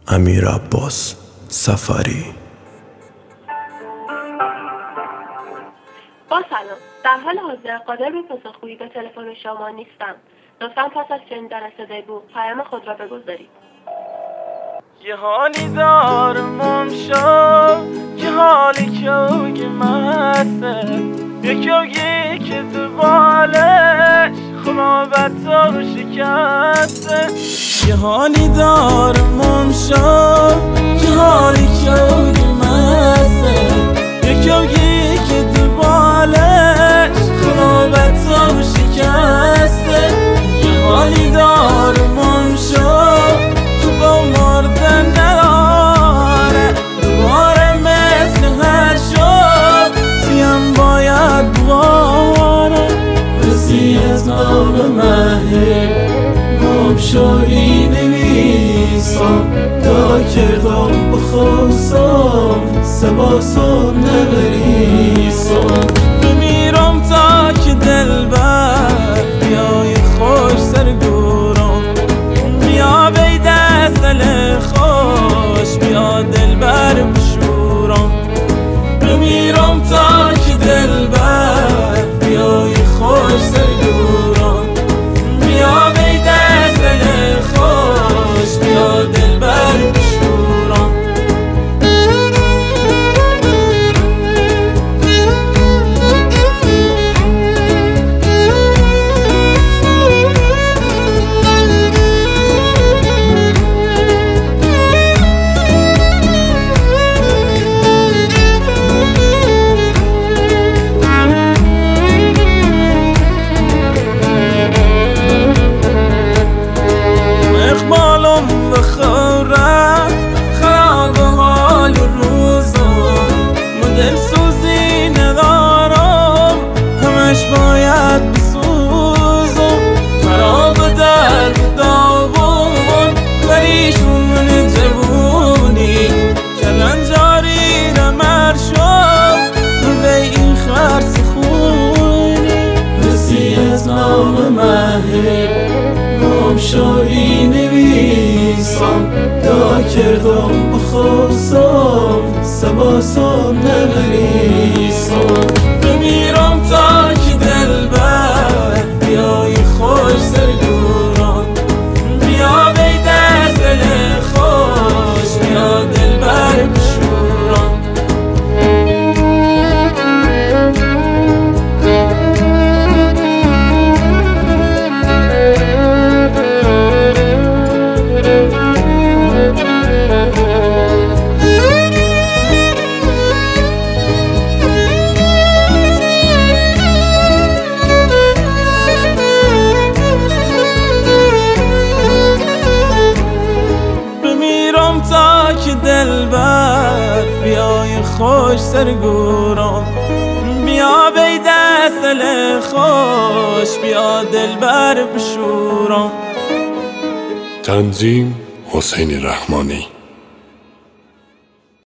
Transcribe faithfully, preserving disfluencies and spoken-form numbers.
امیر عباس سفری. با سلام، در حال حاضر قادر به پاسخگویی به تلفن شما نیستم. لطفاً پس از شنیدن صدای بوق پیام خود را بگذارید. جهانی دارم شو که حالی که مسته یکی که تو بالش خرابت و شکسته. جهانی دارم شو که حالی که مسته یکی که تو بالش خرابت و شکسته. جهانی دارم شو تو با مردن نداره دوباره مثل هر شب تیم باید بواره. رسی از نام مهه گم شوی نویسم دا کردم بخوصم سباسم نبریسم. بمیرم تا که دل بر بیای خوش سرگورم بیا بی دستل خوش بیا دل بر بشورم. بمیرم تا که دل بر بیای خوش سرگورم بیا بی دستل خوش بیا دل بر بشورم. دلسوزی ندارم همش باید بسوزم خراب در داغون ولیشون من جوونی کلنجاری نمر شد به این خرس خونی. رسی از نام مهه گم شوی نویسم دا کردم بخوصم سباسم نبریسم. بمیرم تا که دل بر بیای خوش سرگورم بیا بی دستل خوش بیا دل بر بشورم. تا که دل بر بیای خوش سرگورم بیا بی دستل خوش بیا دل بر بشورم. تنظیم حسین رحمانی.